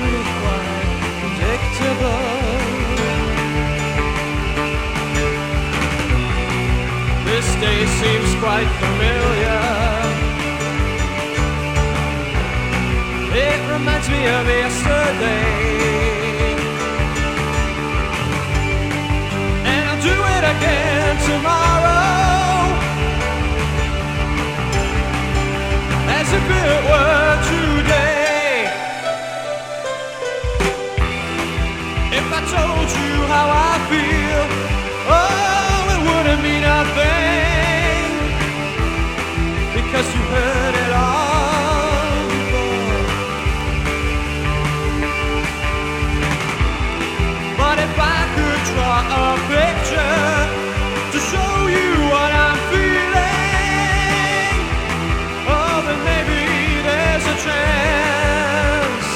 really quite predictable. This day seems quite familiar. It reminds me of yesterday, and I'll do it again tomorrow, as if it were today. If I told you how I feel, oh, it wouldn't mean a thing, because you heard it all before. But if I could draw a picture to show you what I'm feeling, oh, then maybe there's a chance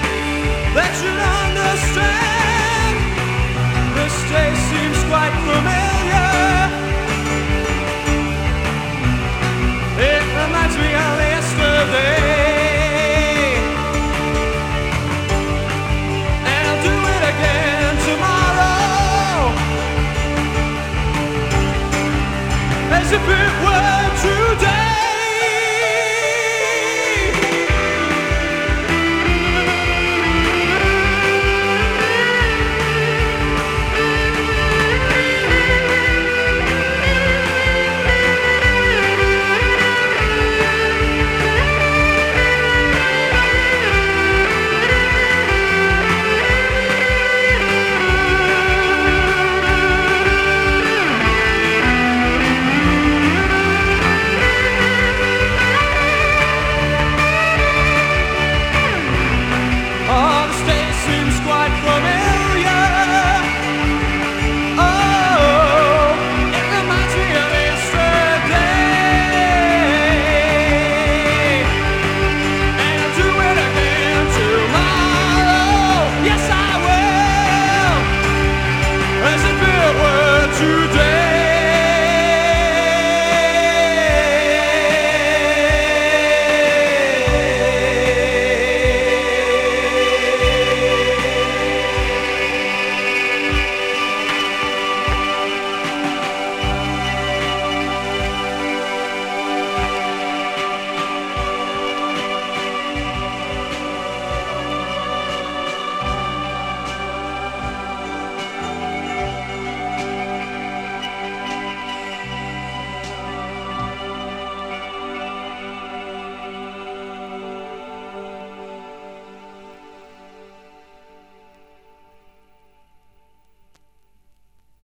that you'll understand. This day seems quite familiar.